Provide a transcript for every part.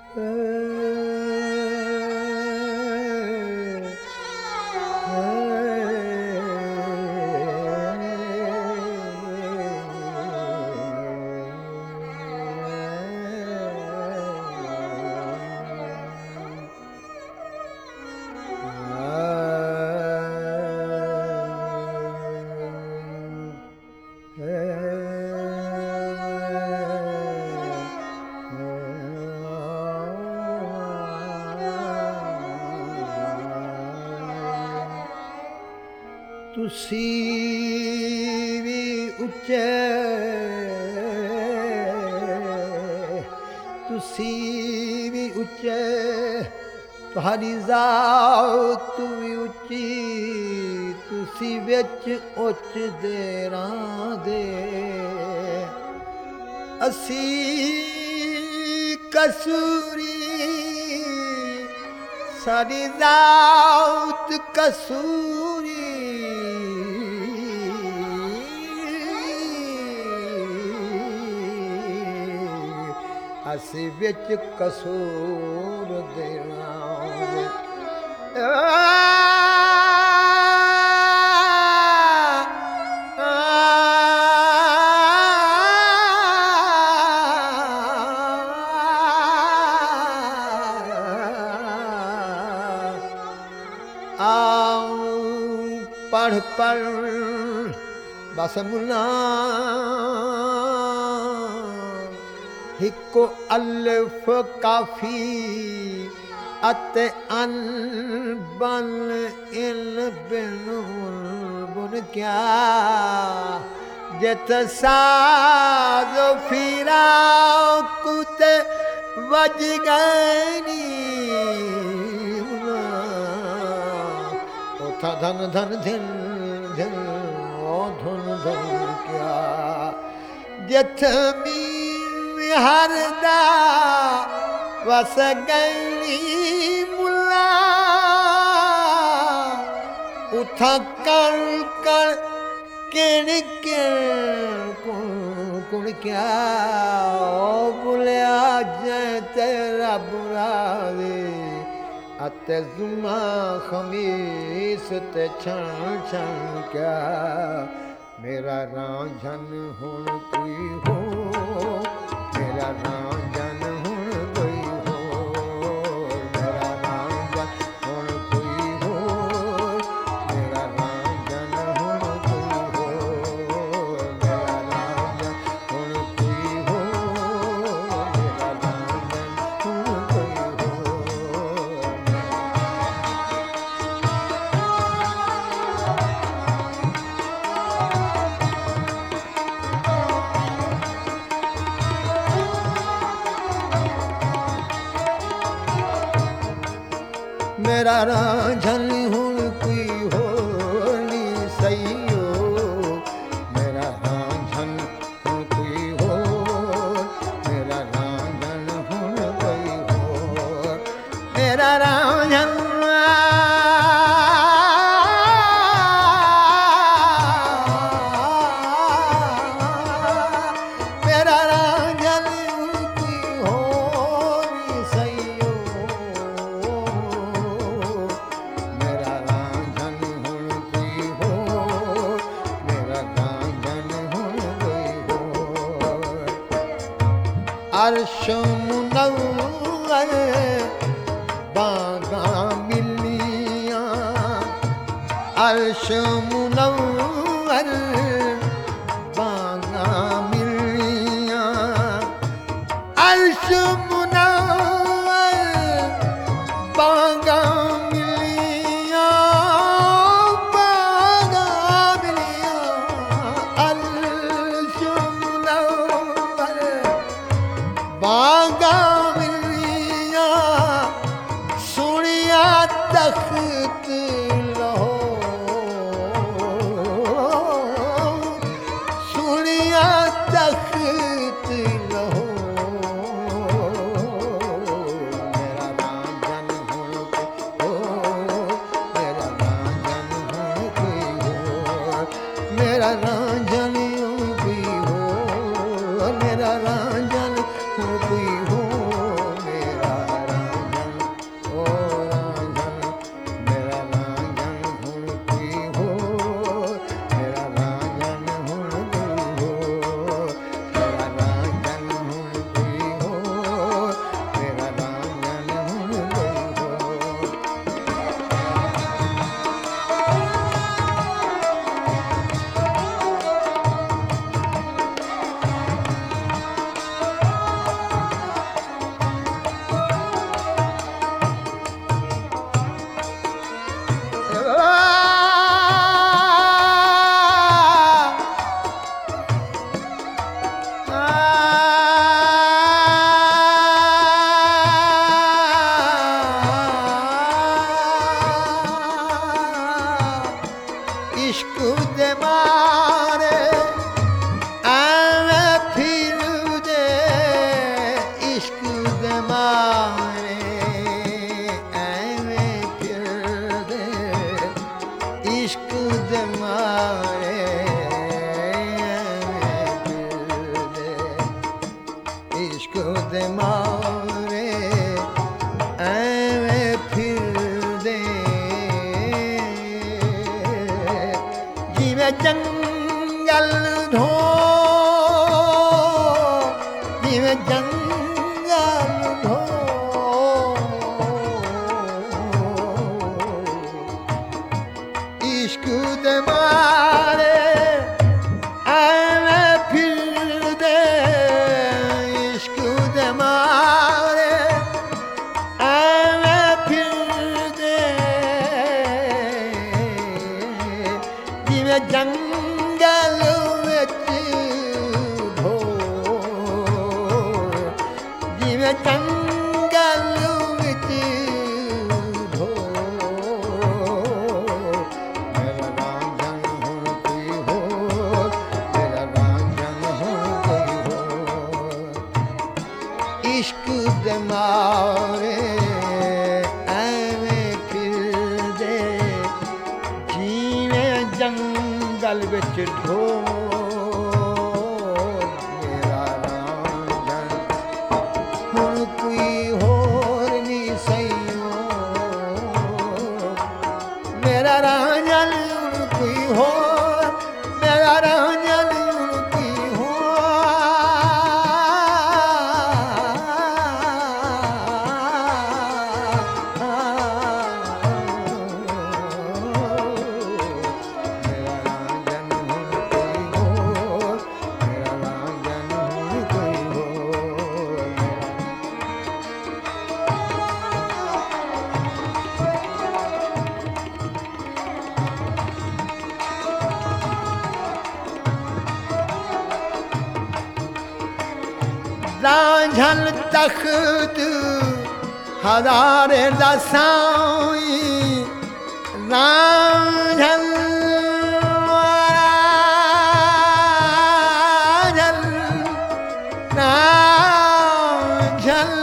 तुसी भी उच्चे, तुसी भी उच्चे, तुहारी ज़ात भी उच्ची, तुसी विच उच्च देरां दे, असी कसूरी, साडी ज़ात कसूरी, असी विच कसूर देना पढ़ पढ़ बस मुला हिको अलिफ काफी अते अन बन इन बिन बुन क्या जित साज फिरा कुते वज गनी उठा धन धन धिन धिन ओ धुन धुन क्या जित मी हरदा वस गली मुला उठा कर कर किण कुण क्या ओ बुलिया जै तेरा बुरा वे अते जुमा खमीस ते छण छण क्या मेरा रांझन हुण कोई हो मेरा रांझन हुण कोई हो मेरा रांझन हुण कोई हो मेरा रांझन हुण कोई हो मेरा रांझन हुण कोई हो मेरा रांझन हुण कोई हो मेरा रांझन हुण कोई होली सही हो मेरा रांझन हुण कोई हो मेरा रांझन हुण कोई हो मेरा रांझन मेरा रांझन हुण कोई होली सही हो मेरा रांझन हुण कोई हो मेरा रांझन हुण कोई हो अर्श मुनव्वर बागा मिलियां अर्श मुनव्वर बागा मिलियां अर्श मुनव्वर बागा मिलियां बागा मिलियां अर्श मुनव्वर बागा मिलियां सुनिया तख्त लाहौर सुनिया तख्त लाहौर मेरा रांझन हुण कोई हो मेरा रांझन हुण कोई हो मेरा रांझन हुण कोई हो मेरा रांझन हुण कोई हो मेरा इश्क दे मारे एवें फिरदे इश्क दे मारे एवें फिरदे इश्क दे मारे एवें फिरदे जिवें जंगल ढो जिवें जंगल ढो इश्क दे मारे एवें फिरदे इश्क दे मारे एवें फिरदे जिवें जंगल विच ढोर जिवें जंगल विच ढोर मेरा रांझन हुण कोई होर मेरा रांझन हुण कोई होर इश्क दे मारे एवें फिरदे जिवें जंगल विच ढोर मेरा रांझन हुण कोई होर नी सईओ मेरा रांझन हुण कोई होर मेरा रांझन हुण कोई रांझन तख्त हज़ारे दा साईं रांझन रांझन रांझन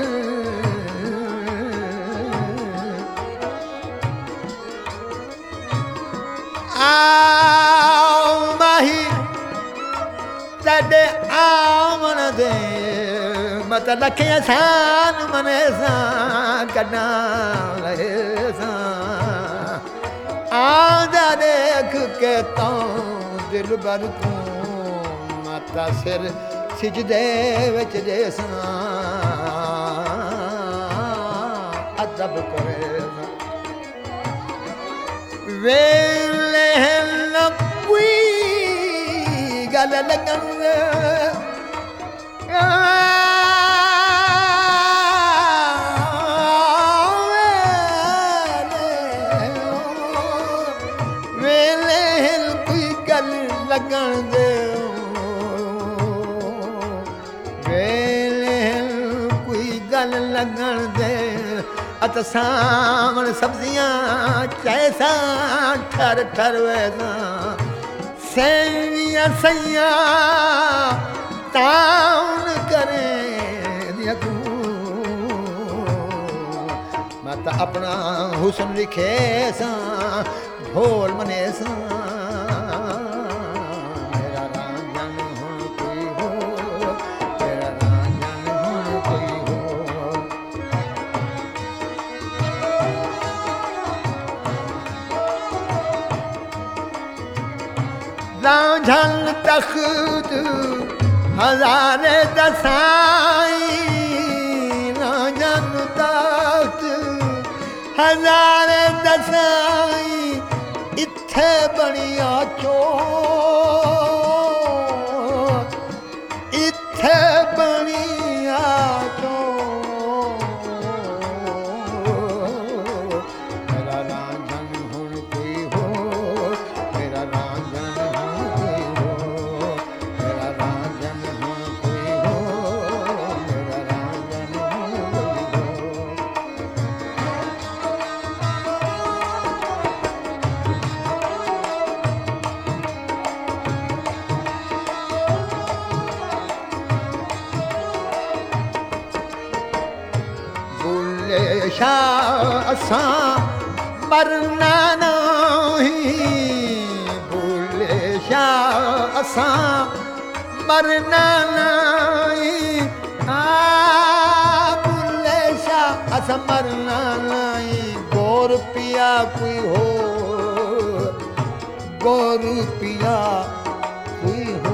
आओ माही तॾे आमन दे मत लखे सान मने सां कॾां लहे सां आंदा देख के तो दिल भर तूं माता सिर सिजदे विच देसां अदब करे वेले न कोई गल लगन वेले कोई गल लगन दे वेले कोई गल लगन दे अत सामण सब्जियां कैसा ठर ठर वैसा सेवियां सैया ताउन करे दिया तू मत अपना हुस्न लिखे सा ढोल मने सा मेरा रांझन हुण कोई हो मेरा रांझन हुण कोई हो रांझन तख्त हज़ारे दा साईं रांझन तख्त हज़ारे दा साईं इत्थे बणिया चोर इत्थे बणिया चोर मेरा रांझन हुण कोई हो मेरा रांझन बुले शाह असां मरना नहीं, बुले शाह असां मरना नहीं, बुले शाह असां मरना नहीं। गोर पिया कोई हो, गोर पिया कोई हो,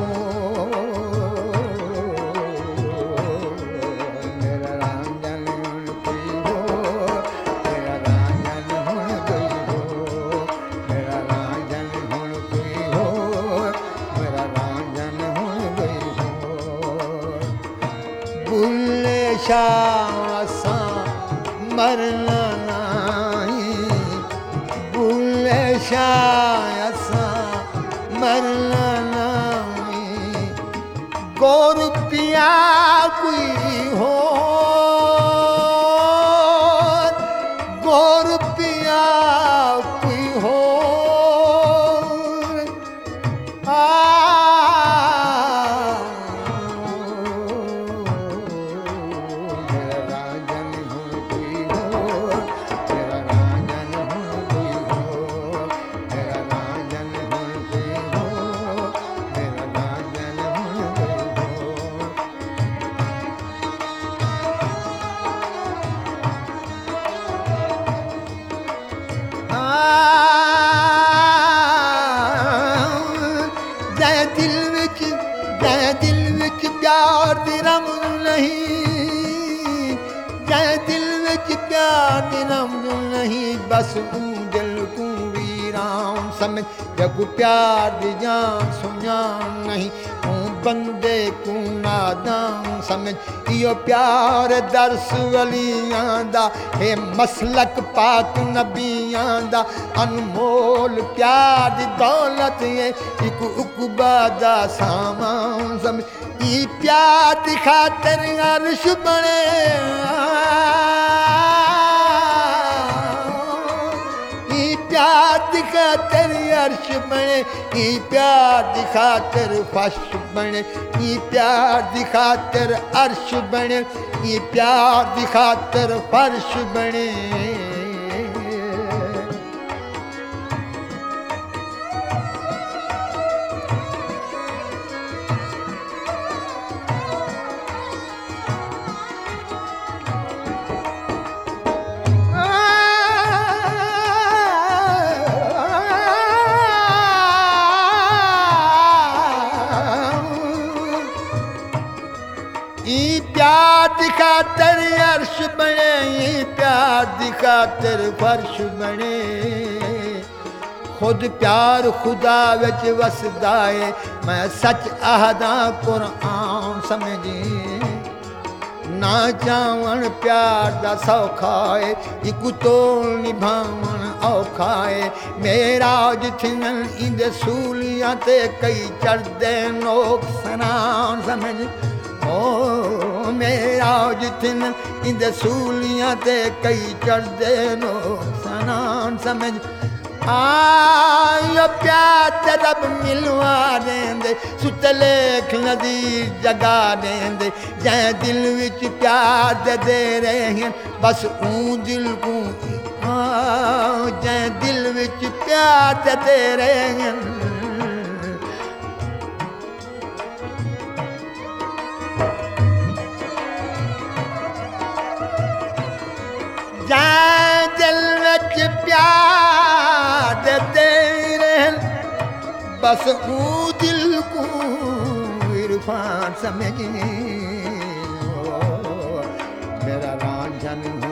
मेरा रांझन हुण कोई हो, मेरा रांझन हुण कोई हो, मेरा रांझन हुण कोई हो, मेरा रांझन हुण कोई हो। बुले शाह असां मरना नहीं, बुले शाह असां मरना नहीं। गोर पिया कोई हो, गोर पिया कोई हो, मेरा रांझन हुण कोई हो, मेरा रांझन हुण कोई हो, मेरा रांझन हुण कोई हो, मेरा रांझन हुण कोई हो। जै दिल विच, जै दिल विच प्यार दी रमज नहीं, जै दिल विच प्यार दी रमज नहीं, बस तू दिल तू वीरान समझ, जग प्यार दी जान सुञान नहीं, तू बंदे को नादान समझ। इहो प्यार दर्स वलियां दा, हे मसलक पाक नबियां दा, अनमोल प्यार दी दौलत है, इक उकबा दा सामान समझ। ई प्यार दी खातिर अर्श बने, ई प्यार दी खातिर अर्श बने, ई प्यार दी खातिर फर्श बने, ई प्यार दी खातिर अर्श बने, ई प्यार दी खातिर फर्श बने। ई प्यार दी खातिर अर्श बने, ई प्यार दी खातिर फर्श बने। खुद प्यार खुदा विच वसदा है, मैं सच आहदा कुरान समझी। ना चावण प्यार दा सौखा है, इक तोल निभावण औखा है। मेरा जिथन इंदे सूलियां ते कई चढ़दे नोक सनान समझ। ओ मेरा जिथन इंदे सूलियां ते कई चढ़दे नोक सनान समझ। आयो प्यार ते रब मिलवा देंदे, सुते लेख नज़ीर जगा देंदे। जै दिल विच प्यार दे रहे हैं, बस ऊं दिल को जै दिल विच प्यार दे रहे हैं। जै दिल विच प्यार दे रहे, बस ऊं दिल को इरफान समझ। मेरा रांझन